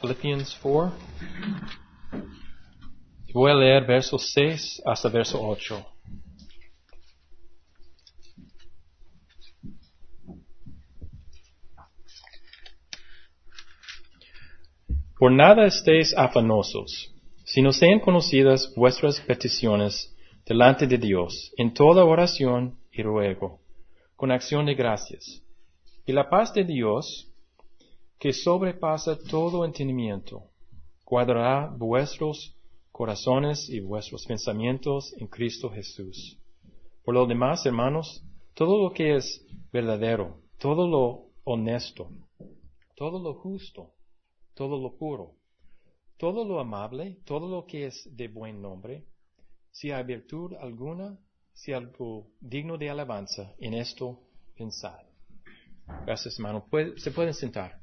Philippians 4. Voy a leer versos 6 hasta verso 8. Por nada estéis afanosos, sino sean conocidas vuestras peticiones delante de Dios, en toda oración y ruego, con acción de gracias. Y la paz de Dios, que sobrepasa todo entendimiento, guardará vuestros corazones y vuestros pensamientos en Cristo Jesús. Por lo demás, hermanos, todo lo que es verdadero, todo lo honesto, todo lo justo, todo lo puro, todo lo amable, todo lo que es de buen nombre, si hay virtud alguna, si algo digno de alabanza, en esto pensad. Gracias, hermano. Se pueden sentar.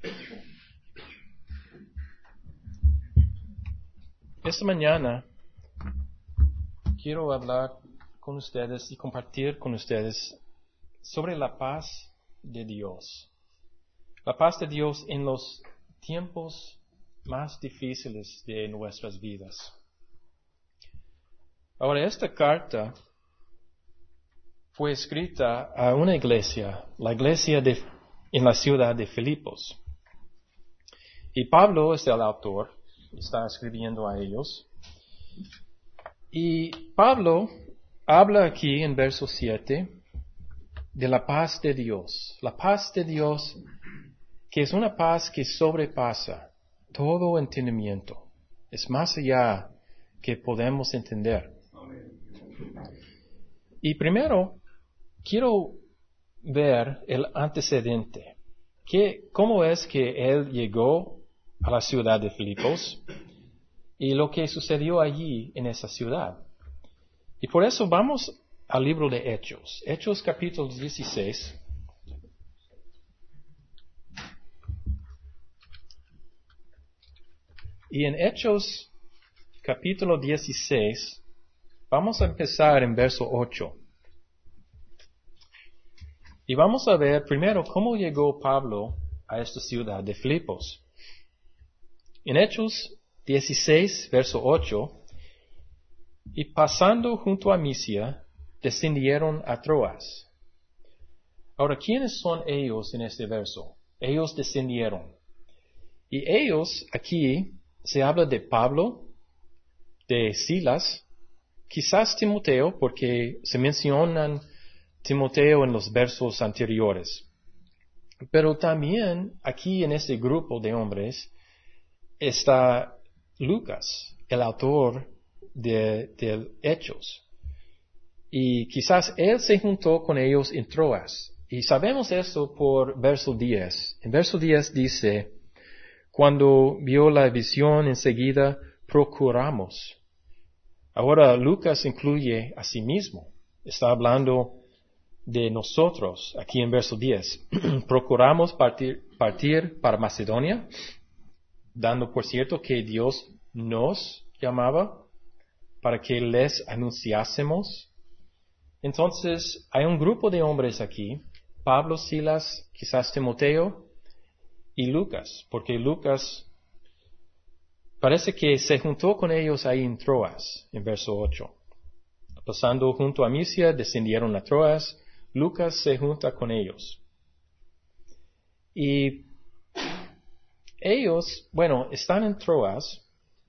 Esta mañana quiero hablar con ustedes y compartir con ustedes sobre la paz de Dios. La paz de Dios en los tiempos más difíciles de nuestras vidas. Ahora, esta carta fue escrita a una iglesia, la iglesia en la ciudad de Filipos. Y Pablo es el autor, está escribiendo a ellos. Y Pablo habla aquí en verso 7 de la paz de Dios. La paz de Dios, que es una paz que sobrepasa todo entendimiento. Es más allá que podemos entender. Y primero, quiero ver el antecedente. ¿Cómo es que él llegó a la ciudad de Filipos y lo que sucedió allí en esa ciudad? Y por eso vamos al libro de Hechos. Hechos capítulo 16. Y en Hechos capítulo 16, vamos a empezar en verso 8. Y vamos a ver primero cómo llegó Pablo a esta ciudad de Filipos. En Hechos 16, verso 8, y pasando junto a Misia, descendieron a Troas. Ahora, ¿quiénes son ellos en este verso? Ellos descendieron. Y ellos, aquí, se habla de Pablo, de Silas, quizás Timoteo, porque se mencionan Timoteo en los versos anteriores. Pero también aquí en este grupo de hombres está Lucas, el autor de Hechos. Y quizás él se juntó con ellos en Troas. Y sabemos esto por verso 10. En verso 10 dice, cuando vio la visión enseguida procuramos. Ahora Lucas incluye a sí mismo. Está hablando de nosotros, aquí en verso 10. Procuramos partir para Macedonia, dando por cierto que Dios nos llamaba para que les anunciásemos. Entonces, hay un grupo de hombres aquí, Pablo, Silas, quizás Timoteo y Lucas, porque Lucas parece que se juntó con ellos ahí en Troas, en verso 8. Pasando junto a Misia, descendieron a Troas. Lucas se junta con ellos. Y ellos, están en Troas.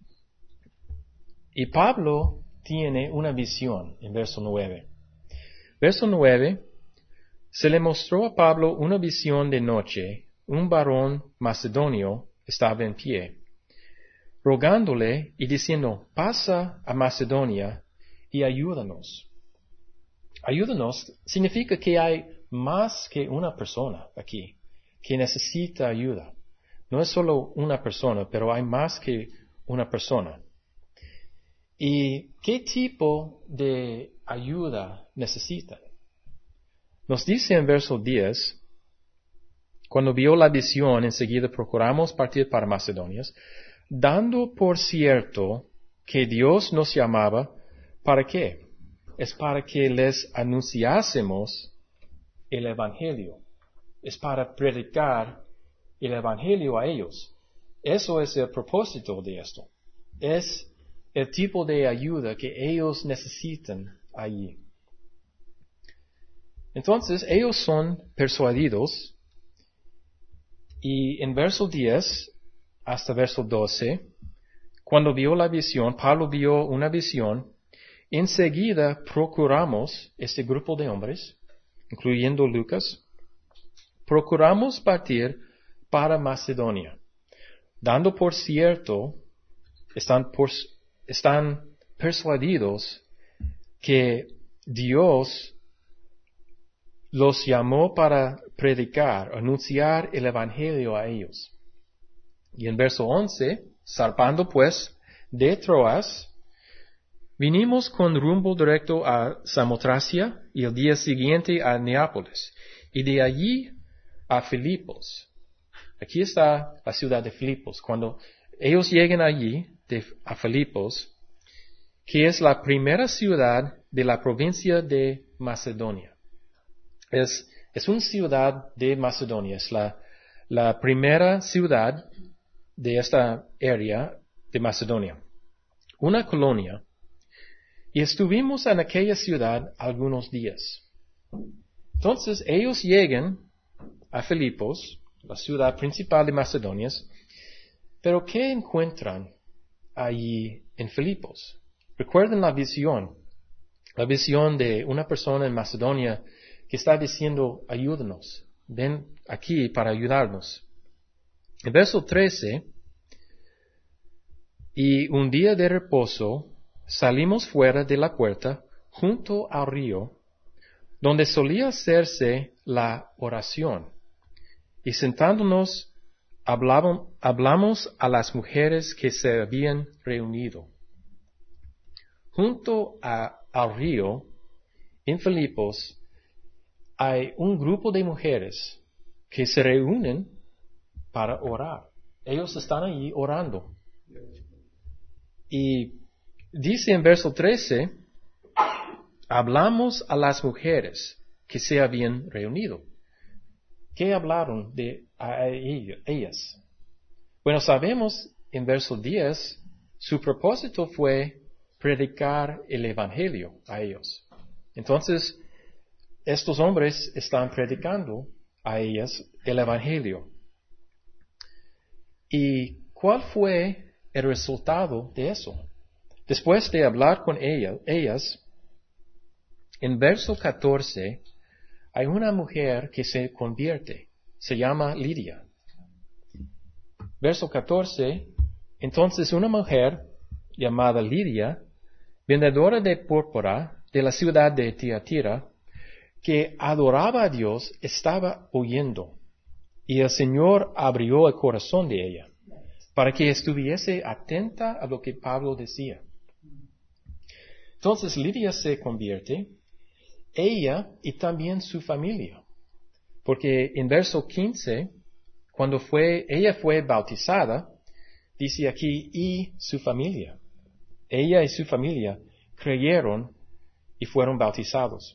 Y Pablo tiene una visión en verso 9. Verso 9, se le mostró a Pablo una visión de noche. Un varón macedonio estaba en pie, rogándole y diciendo, pasa a Macedonia y ayúdanos. Ayúdanos significa que hay más que una persona aquí que necesita ayuda. No es solo una persona, pero hay más que una persona. ¿Y qué tipo de ayuda necesitan? Nos dice en verso 10, cuando vio la visión, enseguida procuramos partir para Macedonia, dando por cierto que Dios nos llamaba, ¿para qué? Es para que les anunciásemos el Evangelio. Es para predicar el Evangelio a ellos. Eso es el propósito de esto. Es el tipo de ayuda que ellos necesitan allí. Entonces, ellos son persuadidos y en verso 10 hasta verso 12, cuando vio la visión, Pablo vio una visión, enseguida procuramos, este grupo de hombres, incluyendo Lucas, procuramos partir para Macedonia, dando por cierto, están persuadidos que Dios los llamó para predicar, anunciar el Evangelio a ellos. Y en verso 11, zarpando pues de Troas, vinimos con rumbo directo a Samotracia y el día siguiente a Neápolis, y de allí a Filipos. Aquí está la ciudad de Filipos. Cuando ellos lleguen allí, a Filipos, que es la primera ciudad de la provincia de Macedonia. Es una ciudad de Macedonia, es la primera ciudad de esta área de Macedonia. Una colonia. Y estuvimos en aquella ciudad algunos días. Entonces ellos llegan a Filipos, la ciudad principal de Macedonia, pero ¿qué encuentran allí en Filipos? Recuerden la visión de una persona en Macedonia que está diciendo, ayúdanos, ven aquí para ayudarnos. En verso 13, y un día de reposo salimos fuera de la puerta junto al río, donde solía hacerse la oración, y sentándonos hablamos a las mujeres que se habían reunido. Junto al río, en Filipos, hay un grupo de mujeres que se reúnen para orar. Ellos están allí orando. Y dice en verso 13, hablamos a las mujeres que se habían reunido. ¿Qué hablaron a ellas? Bueno, sabemos en verso 10, su propósito fue predicar el Evangelio a ellos. Entonces, estos hombres están predicando a ellas el Evangelio. ¿Y cuál fue el resultado de eso? Después de hablar con ellas, en verso 14, hay una mujer que se convierte. Se llama Lidia. Verso 14, entonces una mujer llamada Lidia, vendedora de púrpura de la ciudad de Tiatira, que adoraba a Dios, estaba oyendo, y el Señor abrió el corazón de ella, para que estuviese atenta a lo que Pablo decía. Entonces Lidia se convierte, ella y también su familia, porque en verso 15, cuando ella fue bautizada, dice aquí, y su familia. Ella y su familia creyeron y fueron bautizados.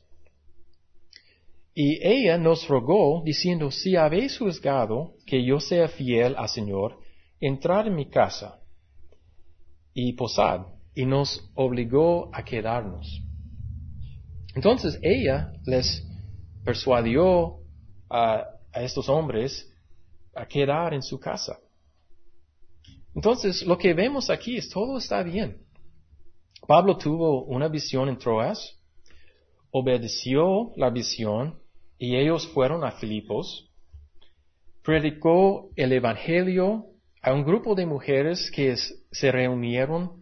Y ella nos rogó, diciendo, si habéis juzgado que yo sea fiel al Señor, entrad en mi casa y posad. Y nos obligó a quedarnos. Entonces ella les persuadió a estos hombres a quedar en su casa. Entonces lo que vemos aquí es todo está bien. Pablo tuvo una visión en Troas, obedeció la visión y ellos fueron a Filipos, predicó el Evangelio a un grupo de mujeres que se reunieron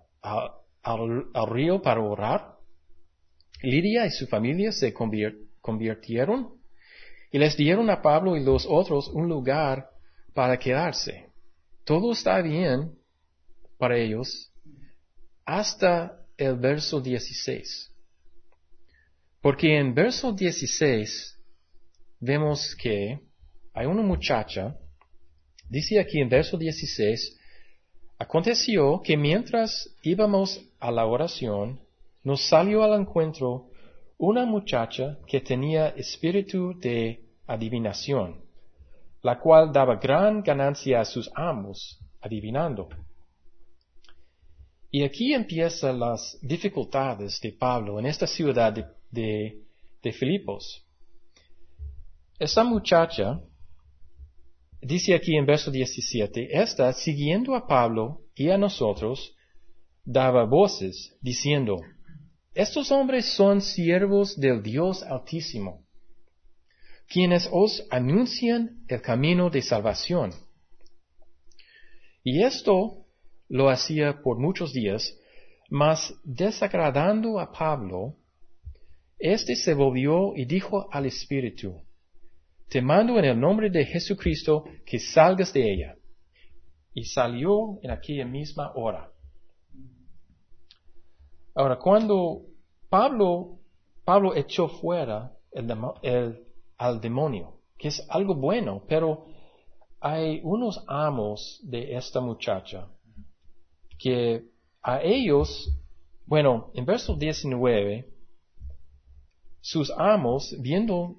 al río para orar. Lidia y su familia se convirtieron y les dieron a Pablo y los otros un lugar para quedarse. Todo está bien para ellos hasta el verso 16. Porque en verso 16 vemos que hay una muchacha, dice aquí en verso 16, aconteció que mientras íbamos a la oración, nos salió al encuentro una muchacha que tenía espíritu de adivinación, la cual daba gran ganancia a sus amos, adivinando. Y aquí empiezan las dificultades de Pablo en esta ciudad de Filipos. Esta muchacha, dice aquí en verso 17, esta, siguiendo a Pablo y a nosotros, daba voces, diciendo, estos hombres son siervos del Dios Altísimo, quienes os anuncian el camino de salvación. Y esto lo hacía por muchos días, mas desagradando a Pablo, éste se volvió y dijo al Espíritu, te mando en el nombre de Jesucristo que salgas de ella. Y salió en aquella misma hora. Ahora, cuando Pablo echó fuera al demonio, que es algo bueno, pero hay unos amos de esta muchacha que a ellos, bueno, en verso 19, sus amos, viendo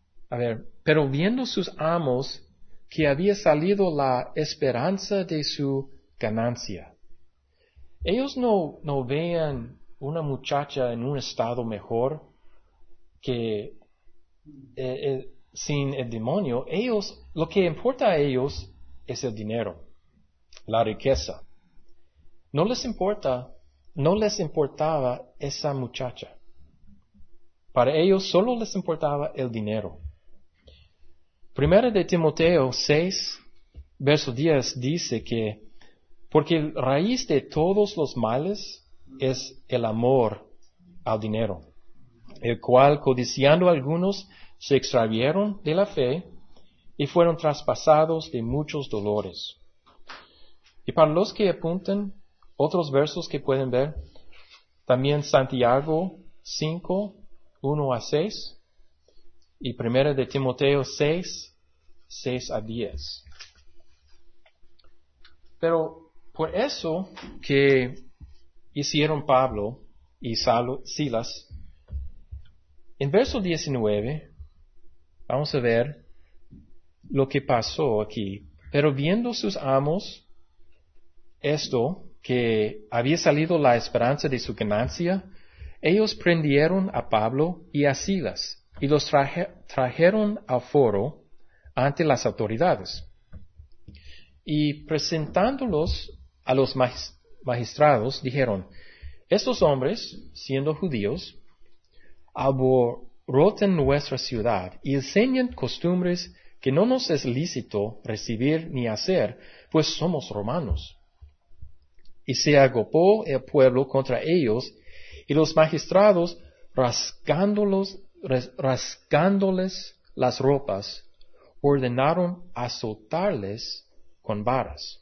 sus amos que había salido la esperanza de su ganancia. Ellos no vean una muchacha en un estado mejor que sin el demonio. Lo que importa a ellos es el dinero, la riqueza. No les importaba esa muchacha. Para ellos solo les importaba el dinero. Primera de Timoteo 6, verso 10 dice que, porque la raíz de todos los males es el amor al dinero, el cual, codiciando algunos, se extraviaron de la fe y fueron traspasados de muchos dolores. Y para los que apuntan, otros versos que pueden ver, también Santiago 5, 1 a 6, y primera de Timoteo 6, 6 a 10. Pero por eso que hicieron Pablo y Silas, en verso 19, vamos a ver lo que pasó aquí. Pero viendo sus amos esto, que había salido la esperanza de su ganancia, ellos prendieron a Pablo y a Silas y los trajeron al foro ante las autoridades. Y presentándolos a los magistrados, dijeron, estos hombres, siendo judíos, alborotan nuestra ciudad y enseñan costumbres que no nos es lícito recibir ni hacer, pues somos romanos. Y se agopó el pueblo contra ellos, y los magistrados, rasgándoles las ropas, ordenaron azotarles con varas.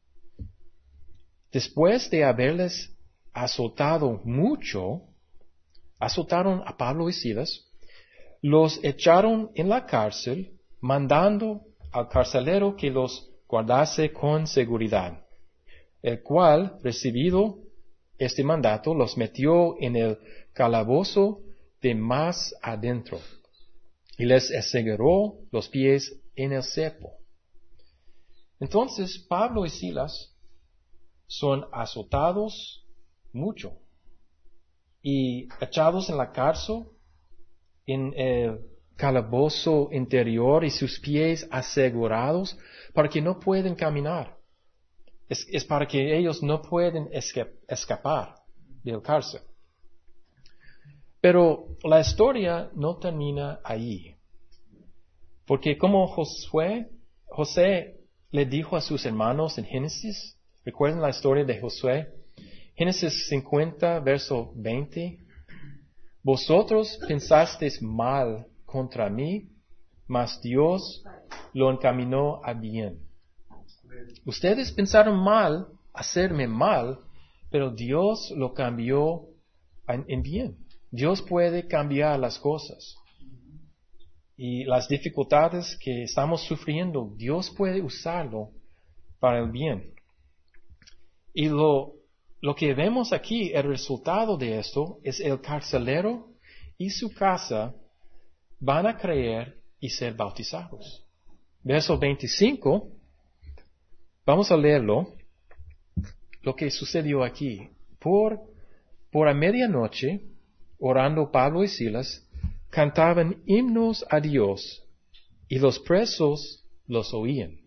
Después de haberles azotado mucho, azotaron a Pablo y Silas, los echaron en la cárcel, mandando al carcelero que los guardase con seguridad, el cual, recibido este mandato, los metió en el calabozo de más adentro y les aseguró los pies en el cepo. Entonces Pablo y Silas son azotados mucho y echados en la cárcel, en el calabozo interior y sus pies asegurados para que no pueden caminar. Es para que ellos no pueden escapar del cárcel. Pero la historia no termina ahí. Porque como José le dijo a sus hermanos en Génesis, ¿recuerdan la historia de Josué? Génesis 50, verso 20. Vosotros pensasteis mal contra mí, mas Dios lo encaminó a bien. Ustedes pensaron mal, hacerme mal, pero Dios lo cambió en bien. Dios puede cambiar las cosas. Y las dificultades que estamos sufriendo, Dios puede usarlo para el bien. Y lo que vemos aquí, el resultado de esto, es el carcelero y su casa van a creer y ser bautizados. verso 25, vamos a leerlo, lo que sucedió aquí. Por a medianoche, orando Pablo y Silas, cantaban himnos a Dios, y los presos los oían.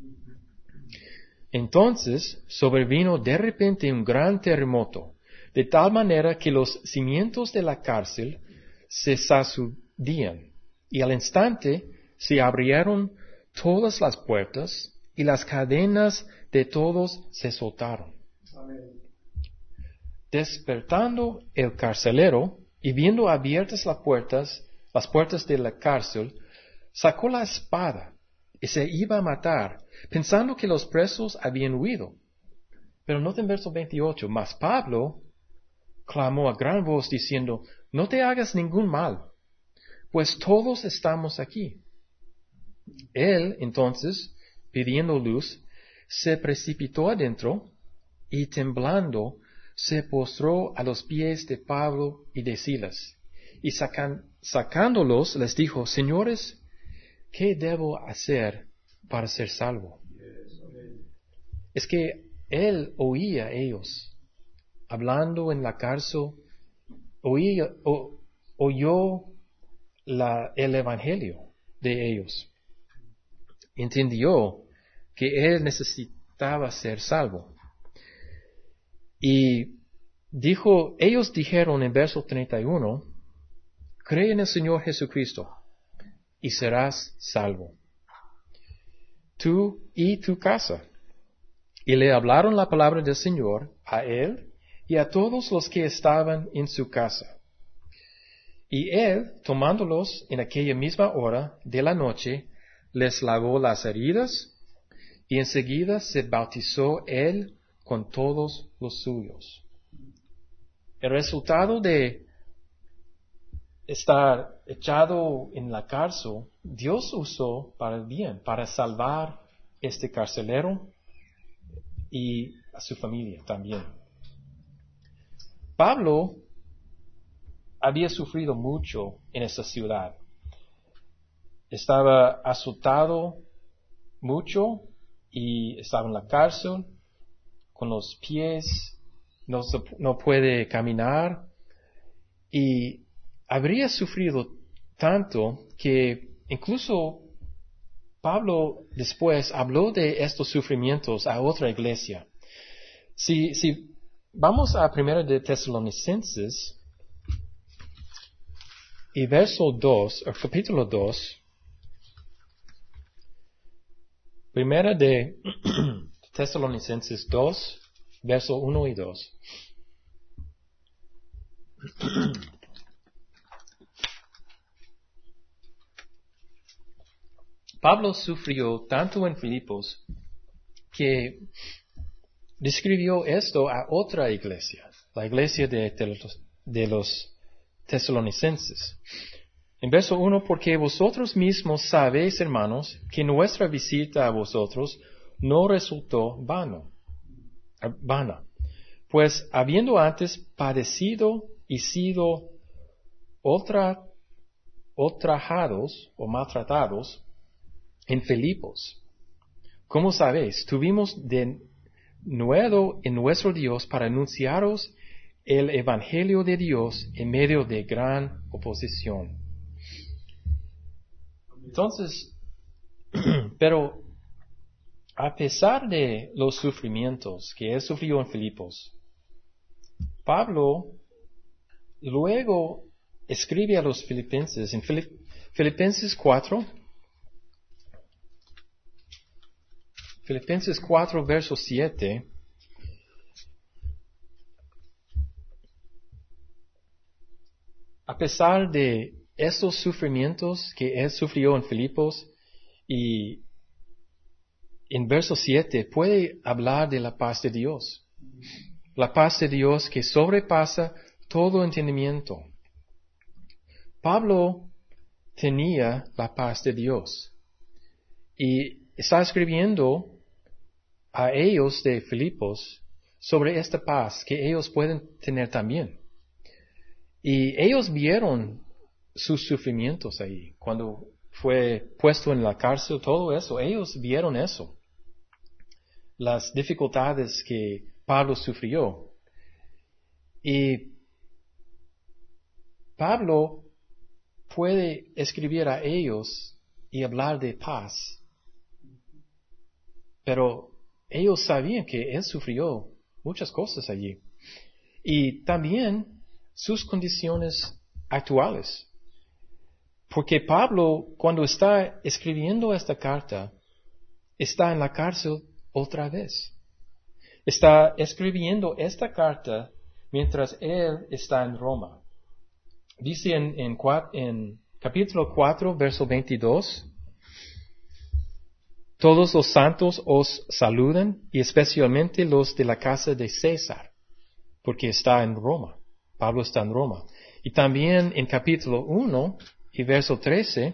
Entonces sobrevino de repente un gran terremoto, de tal manera que los cimientos de la cárcel se sacudían, y al instante se abrieron todas las puertas, y las cadenas de todos se soltaron. Amén. Despertando el carcelero, y viendo abiertas las puertas de la cárcel, sacó la espada, y se iba a matar, pensando que los presos habían huido. Pero noten verso 28, mas Pablo clamó a gran voz diciendo, no te hagas ningún mal, pues todos estamos aquí. Él, entonces, pidiendo luz, se precipitó adentro y temblando se postró a los pies de Pablo y de Silas. Y sacándolos les dijo, señores, ¿qué debo hacer para ser salvo? Es que él oía a ellos, hablando en la cárcel, oyó el evangelio de ellos. Entendió que él necesitaba ser salvo. Y ellos dijeron en verso 31, cree en el Señor Jesucristo y serás salvo, tú y tu casa. Y le hablaron la palabra del Señor a él y a todos los que estaban en su casa. Y él, tomándolos en aquella misma hora de la noche, les lavó las heridas y enseguida se bautizó él con todos los suyos. El resultado de estar echado en la cárcel, Dios usó para el bien, para salvar este carcelero y a su familia también. Pablo había sufrido mucho en esta ciudad. Estaba azotado mucho y estaba en la cárcel con los pies, no puede caminar y habría sufrido tanto que incluso Pablo después habló de estos sufrimientos a otra iglesia. Si vamos a 1 de Tesalonicenses y verso 2, o capítulo 2, 1 de Tesalonicenses 2, verso 1 y 2. Pablo sufrió tanto en Filipos que describió esto a otra iglesia, la iglesia de los tesalonicenses. En verso 1, porque vosotros mismos sabéis, hermanos, que nuestra visita a vosotros no resultó vana, pues habiendo antes padecido y sido ultrajados o maltratados en Filipos, como sabéis, tuvimos de nuevo en nuestro Dios para anunciaros el evangelio de Dios en medio de gran oposición. Entonces, pero a pesar de los sufrimientos que él sufrió en Filipos, Pablo luego escribe a los filipenses en Filipenses 4, verso 7, a pesar de esos sufrimientos que él sufrió en Filipos, y en verso 7 puede hablar de la paz de Dios. La paz de Dios que sobrepasa todo entendimiento. Pablo tenía la paz de Dios y está escribiendo a ellos de Filipos sobre esta paz que ellos pueden tener también. Y ellos vieron sus sufrimientos ahí cuando fue puesto en la cárcel, todo eso, ellos vieron eso. Las dificultades que Pablo sufrió. Y Pablo puede escribir a ellos y hablar de paz. Pero ellos sabían que él sufrió muchas cosas allí. Y también sus condiciones actuales. Porque Pablo, cuando está escribiendo esta carta, está en la cárcel otra vez. Está escribiendo esta carta mientras él está en Roma. Dice en capítulo 4, verso 22, todos los santos os saludan, y especialmente los de la casa de César, porque está en Roma. Pablo está en Roma. Y también en capítulo 1 y verso 13,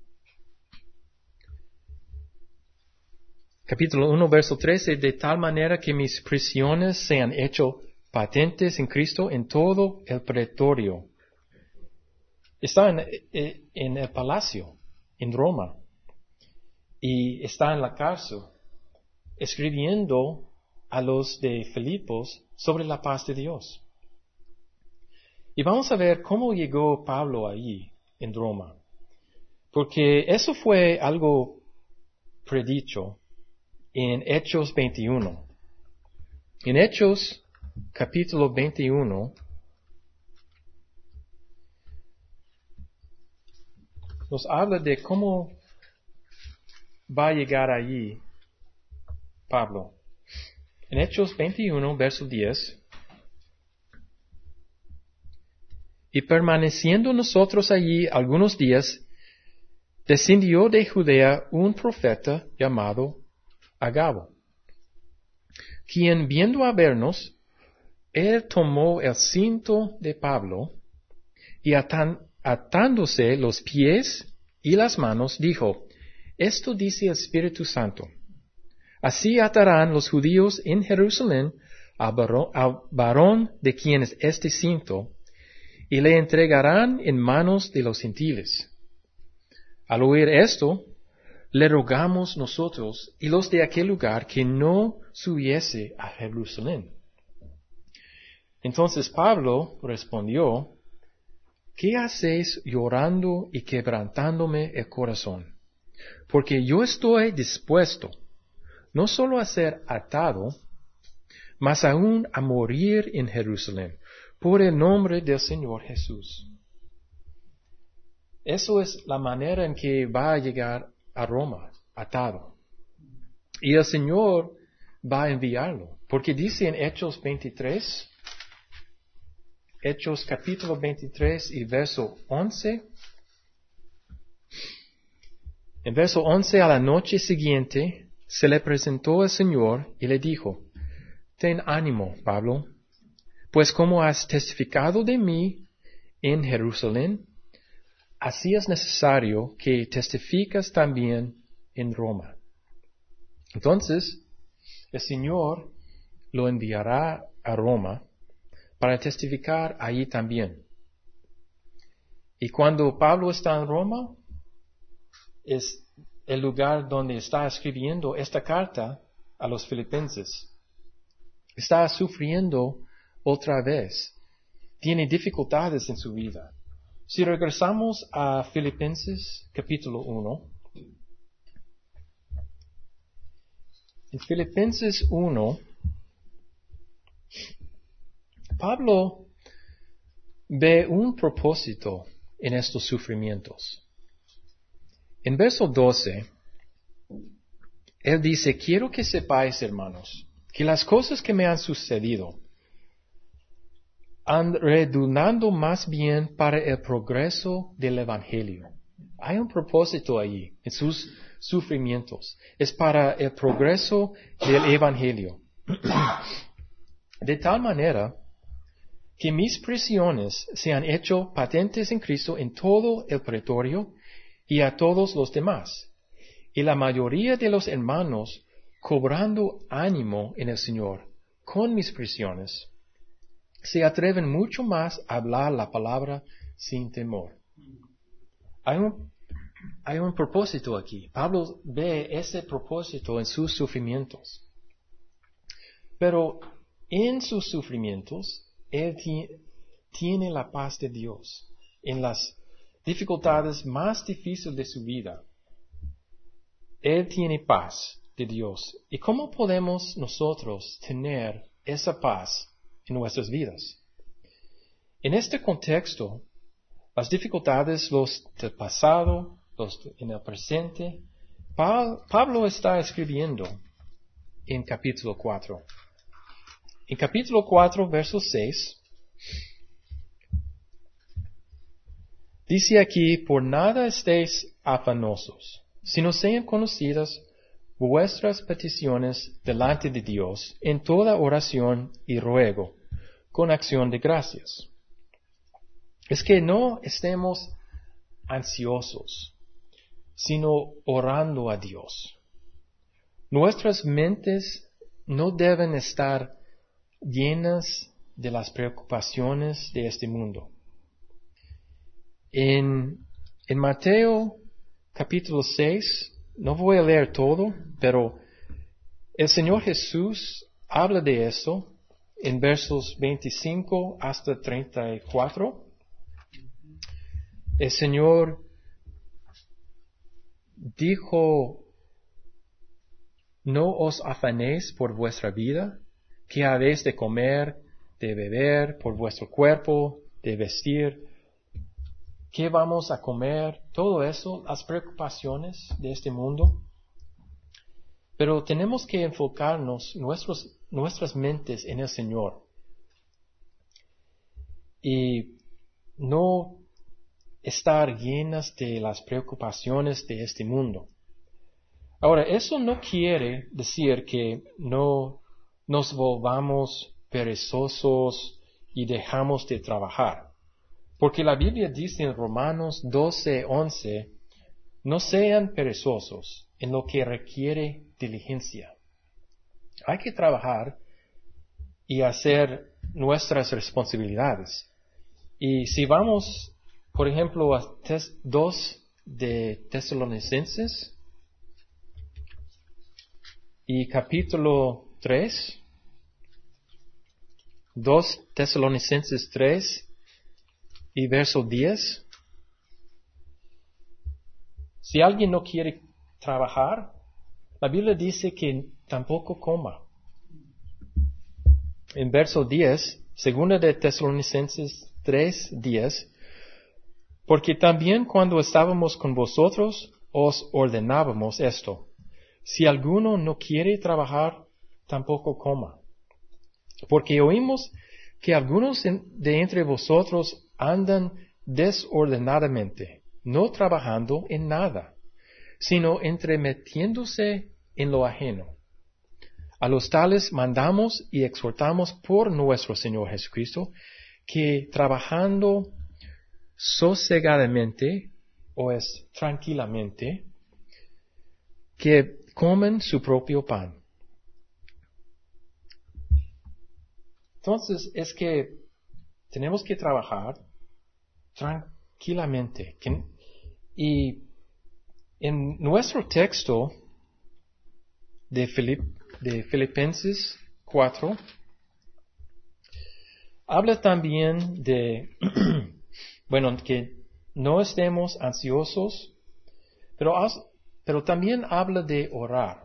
capítulo 1, verso 13, de tal manera que mis prisiones sean hecho patentes en Cristo en todo el pretorio. Está en el palacio, en Roma, y está en la cárcel, escribiendo a los de Filipos sobre la paz de Dios. Y vamos a ver cómo llegó Pablo allí, en Roma, porque eso fue algo predicho en Hechos 21. En Hechos, capítulo 21, nos habla de cómo va a llegar allí Pablo. En Hechos 21, verso 10, y permaneciendo nosotros allí algunos días, descendió de Judea un profeta llamado Agabo, quien viendo a vernos, él tomó el cinto de Pablo y atándose los pies y las manos, dijo, esto dice el Espíritu Santo. Así atarán los judíos en Jerusalén al varón de quien es este cinto, y le entregarán en manos de los gentiles. Al oír esto, le rogamos nosotros y los de aquel lugar que no subiese a Jerusalén. Entonces Pablo respondió, ¿qué hacéis llorando y quebrantándome el corazón? Porque yo estoy dispuesto no solo a ser atado, mas aún a morir en Jerusalén, por el nombre del Señor Jesús. Eso es la manera en que va a llegar a Roma, atado. Y el Señor va a enviarlo, porque dice en Hechos 23, Hechos capítulo 23 y verso 11, en verso 11, a la noche siguiente se le presentó el Señor y le dijo, ten ánimo, Pablo, pues como has testificado de mí en Jerusalén, así es necesario que testificas también en Roma. Entonces, el Señor lo enviará a Roma para testificar allí también. Y cuando Pablo está en Roma, es el lugar donde está escribiendo esta carta a los filipenses. Está sufriendo otra vez. Tiene dificultades en su vida. Si regresamos a Filipenses capítulo 1, en Filipenses 1, Pablo ve un propósito en estos sufrimientos. En verso 12, él dice, quiero que sepáis, hermanos, que las cosas que me han sucedido han redundado más bien para el progreso del Evangelio. Hay un propósito allí en sus sufrimientos. Es para el progreso del Evangelio. De tal manera que mis prisiones se han hecho patentes en Cristo en todo el pretorio y a todos los demás. Y la mayoría de los hermanos, cobrando ánimo en el Señor con mis prisiones, se atreven mucho más a hablar la palabra sin temor. Hay un hay un propósito aquí. Pablo ve ese propósito en sus sufrimientos. Pero en sus sufrimientos, él tiene la paz de Dios. En las dificultades más difíciles de su vida, él tiene paz de Dios. ¿Y cómo podemos nosotros tener esa paz en nuestras vidas? En este contexto, las dificultades, los del pasado, los en el presente, Pablo está escribiendo en capítulo 4. En capítulo 4, verso 6, dice aquí, por nada estéis afanosos, sino sean conocidas vuestras peticiones delante de Dios en toda oración y ruego, con acción de gracias. Es que no estemos ansiosos, sino orando a Dios. Nuestras mentes no deben estar llenas de las preocupaciones de este mundo. En Mateo capítulo 6, no voy a leer todo, pero el Señor Jesús habla de eso en versos 25 hasta 34. El Señor dijo, no os afanéis por vuestra vida, que habéis de comer, de beber, por vuestro cuerpo, de vestir. ¿Qué vamos a comer? Todo eso, las preocupaciones de este mundo. Pero tenemos que enfocarnos nuestras mentes en el Señor. Y no estar llenas de las preocupaciones de este mundo. Ahora, eso no quiere decir que no nos volvamos perezosos y dejamos de trabajar. Porque la Biblia dice en Romanos 12:11, no sean perezosos en lo que requiere diligencia. Hay que trabajar y hacer nuestras responsabilidades. Y si vamos, por ejemplo, a 2 de Tesalonicenses y capítulo 3, 2 Tesalonicenses 3 y verso 10. Si alguien no quiere trabajar, la Biblia dice que tampoco coma. En verso 10, 2 de Tesalonicenses 3:10, porque también cuando estábamos con vosotros os ordenábamos esto: si alguno no quiere trabajar, tampoco coma. Porque oímos que algunos de entre vosotros andan desordenadamente, no trabajando en nada, sino entremetiéndose en lo ajeno. A los tales mandamos y exhortamos por nuestro Señor Jesucristo, que trabajando sosegadamente, o es tranquilamente, que comen su propio pan. Entonces, es que tenemos que trabajar tranquilamente. Y en nuestro texto de Filipenses 4, habla también de, que no estemos ansiosos, pero también habla de orar.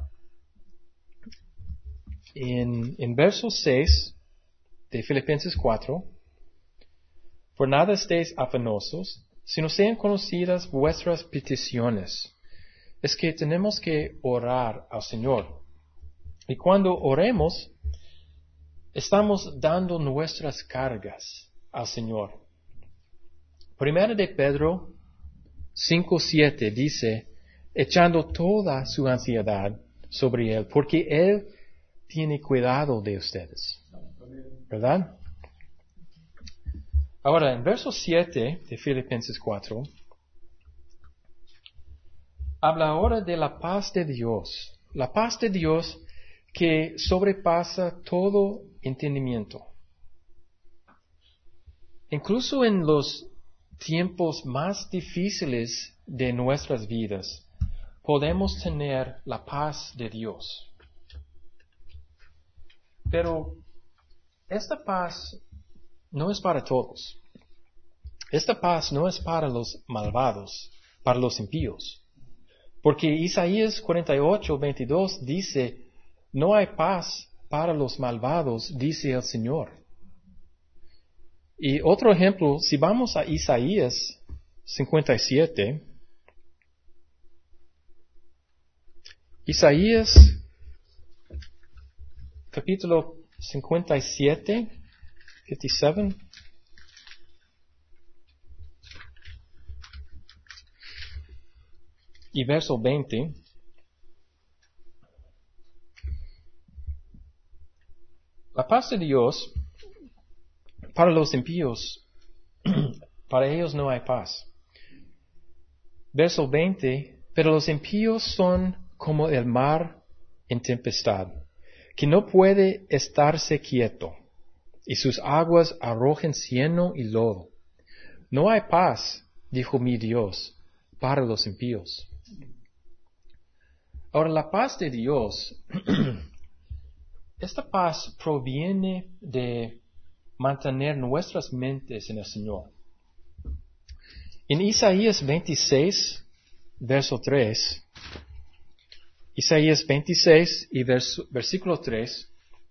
En verso 6 de Filipenses 4, por nada estéis afanosos, sino sean conocidas vuestras peticiones. Es que tenemos que orar al Señor. Y cuando oremos, estamos dando nuestras cargas al Señor. Primera de Pedro 5:7 dice, echando toda su ansiedad sobre Él, porque Él tiene cuidado de ustedes. ¿Verdad? Ahora, en verso 7 de Filipenses 4, habla ahora de la paz de Dios. La paz de Dios que sobrepasa todo entendimiento. Incluso en los tiempos más difíciles de nuestras vidas, podemos tener la paz de Dios. Pero esta paz no es para todos. Esta paz no es para los malvados, para los impíos. Porque Isaías 48:22 dice, no hay paz para los malvados, dice el Señor. Y otro ejemplo, si vamos a Isaías 57, Isaías capítulo 57, 57, y verso 20, la paz de Dios para los impíos, para ellos no hay paz. Verso 20, pero los impíos son como el mar en tempestad, que no puede estarse quieto, y sus aguas arrojan cieno y lodo. No hay paz, dijo mi Dios, para los impíos. Ahora, la paz de Dios, esta paz proviene de mantener nuestras mentes en el Señor. En Isaías 26, verso 3, Isaías 26 y versículo 3,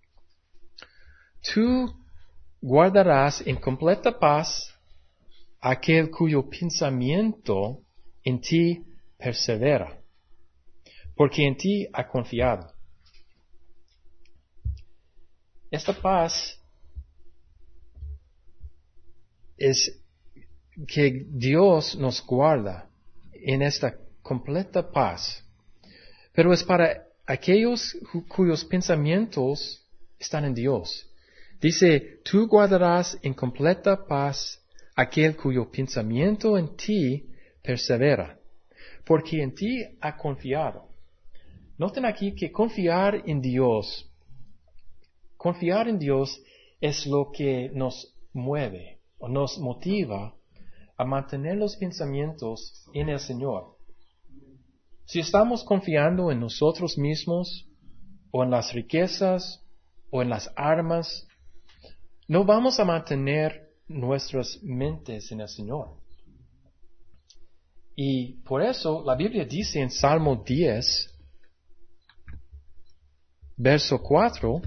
tú guardarás en completa paz aquel cuyo pensamiento en ti persevera, porque en ti ha confiado. Esta paz es que Dios nos guarda en esta completa paz, pero es para aquellos cuyos pensamientos están en Dios. Dice, tú guardarás en completa paz aquel cuyo pensamiento en ti persevera, porque en ti ha confiado. Noten aquí que confiar en Dios es lo que nos mueve o nos motiva a mantener los pensamientos en el Señor. Si estamos confiando en nosotros mismos, o en las riquezas, o en las armas, no vamos a mantener nuestras mentes en el Señor. Y por eso la Biblia dice en Salmo 10, verso 4,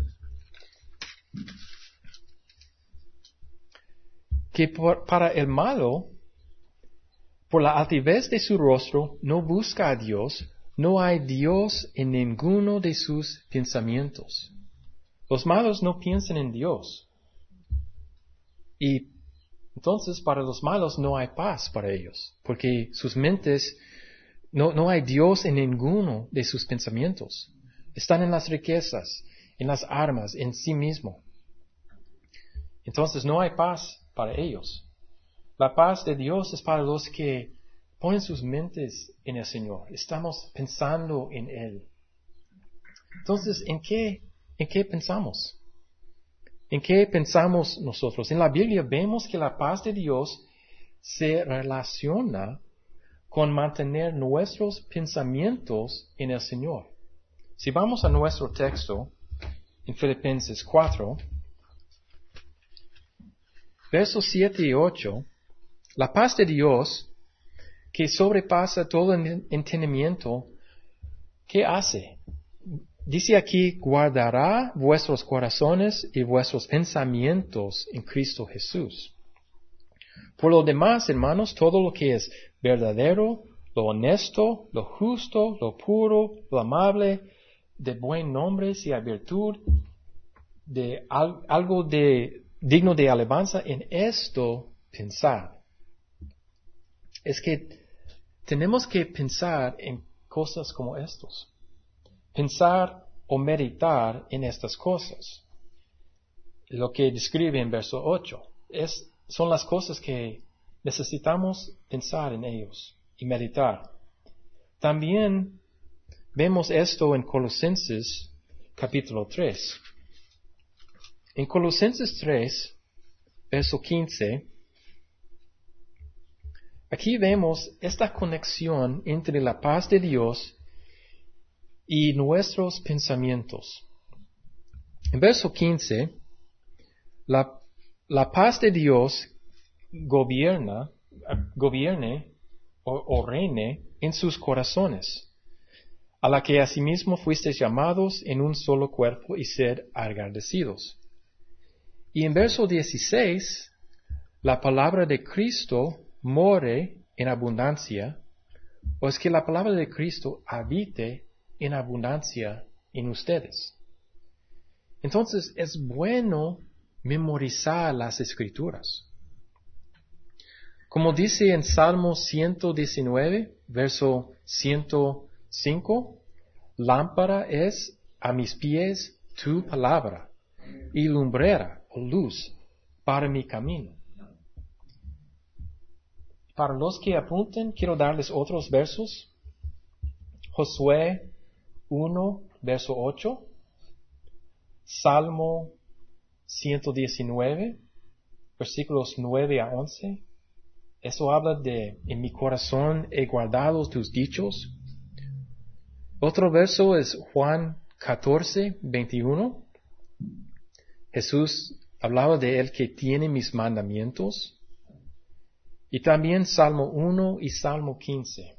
que para el malo, por la altivez de su rostro, no busca a Dios, no hay Dios en ninguno de sus pensamientos. Los malos no piensan en Dios. Y entonces para los malos no hay paz para ellos, porque sus mentes, no hay Dios en ninguno de sus pensamientos. Están en las riquezas, en las armas, en sí mismo. Entonces no hay paz para ellos. La paz de Dios es para los que ponen sus mentes en el Señor. Estamos pensando en Él. Entonces, ¿en qué pensamos? ¿En qué pensamos nosotros? En la Biblia vemos que la paz de Dios se relaciona con mantener nuestros pensamientos en el Señor. Si vamos a nuestro texto, en Filipenses 4, versos 7 y 8, la paz de Dios, que sobrepasa todo entendimiento, ¿qué hace? Dice aquí, guardará vuestros corazones y vuestros pensamientos en Cristo Jesús. Por lo demás, hermanos, todo lo que es verdadero, lo honesto, lo justo, lo puro, lo amable, de buen nombre, si hay virtud, de algo digno de alabanza, en esto pensar. Es que tenemos que pensar en cosas como estos. Pensar o meditar en estas cosas. Lo que describe en verso 8 son las cosas que necesitamos pensar en ellos y meditar. También vemos esto en Colosenses capítulo 3. En Colosenses 3, verso 15, Aquí vemos esta conexión entre la paz de Dios y nuestros pensamientos. En verso 15, la paz de Dios gobierne o reine en sus corazones, a la que asimismo fuisteis llamados en un solo cuerpo y sed agradecidos. Y en verso 16, la palabra de Cristo more en abundancia, o es que la palabra de Cristo habite en abundancia en ustedes. Entonces es bueno memorizar las Escrituras. Como dice en Salmo 119, verso 105, lámpara es a mis pies tu palabra y lumbrera o luz para mi camino. Para los que apunten, quiero darles otros versos. Josué 1, verso 8. Salmo 119, versículos 9 a 11. Eso habla de, en mi corazón he guardado tus dichos. Otro verso es Juan 14, 21. Jesús hablaba de él que tiene mis mandamientos. Y también Salmo 1 y Salmo 15.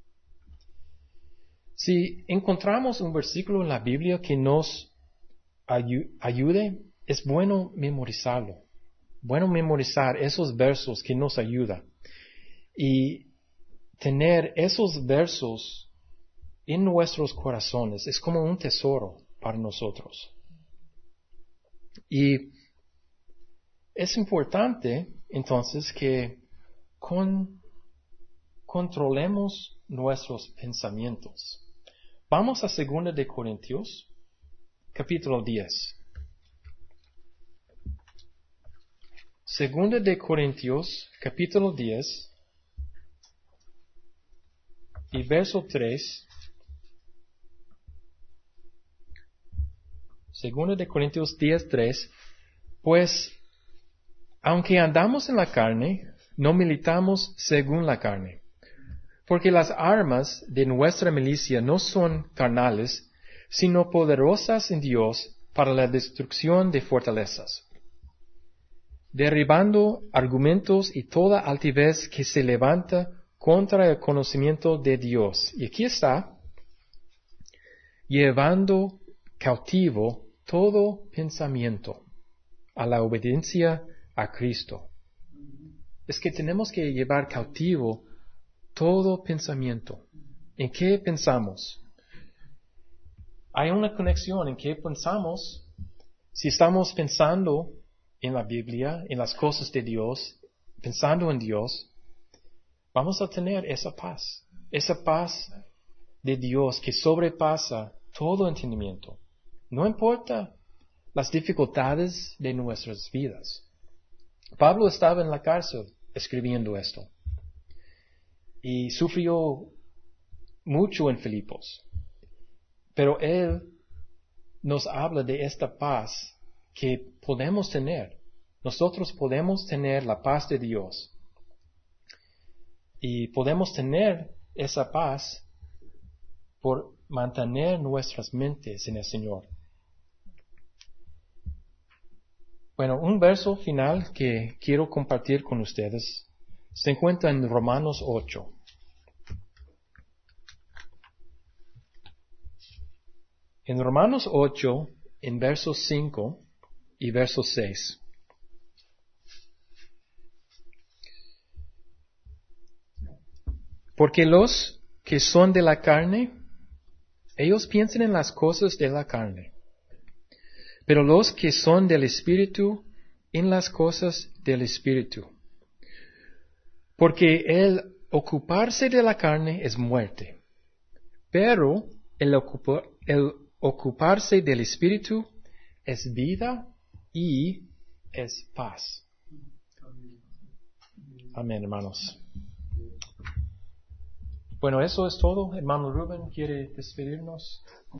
Si encontramos un versículo en la Biblia que nos ayude, es bueno memorizarlo. Bueno memorizar esos versos que nos ayudan. Y tener esos versos en nuestros corazones es como un tesoro para nosotros. Y es importante entonces que controlemos nuestros pensamientos. Vamos a 2 de Corintios, capítulo 10. 2 de Corintios, capítulo 10, y verso 3. 2 de Corintios 10, 3. Pues, aunque andamos en la carne, no militamos según la carne. Porque las armas de nuestra milicia no son carnales, sino poderosas en Dios para la destrucción de fortalezas, derribando argumentos y toda altivez que se levanta contra el conocimiento de Dios. Y aquí está, llevando cautivo todo pensamiento a la obediencia a Cristo. Es que tenemos que llevar cautivo todo pensamiento. ¿En qué pensamos? Hay una conexión en qué pensamos. Si estamos pensando en la Biblia, en las cosas de Dios, pensando en Dios, vamos a tener esa paz de Dios que sobrepasa todo entendimiento. No importa las dificultades de nuestras vidas. Pablo estaba en la cárcel escribiendo esto y sufrió mucho en Filipos, pero él nos habla de esta paz que podemos tener. Nosotros podemos tener la paz de Dios y podemos tener esa paz por mantener nuestras mentes en el Señor. Bueno, un verso final que quiero compartir con ustedes se encuentra en Romanos 8. En Romanos 8, en versos 5 y verso 6. Porque los que son de la carne, ellos piensan en las cosas de la carne. Pero los que son del Espíritu, en las cosas del Espíritu. Porque el ocuparse de la carne es muerte. Pero el ocuparse del Espíritu es vida y es paz. Amén, hermanos. Bueno, eso es todo. Hermano Rubén, ¿quiere despedirnos?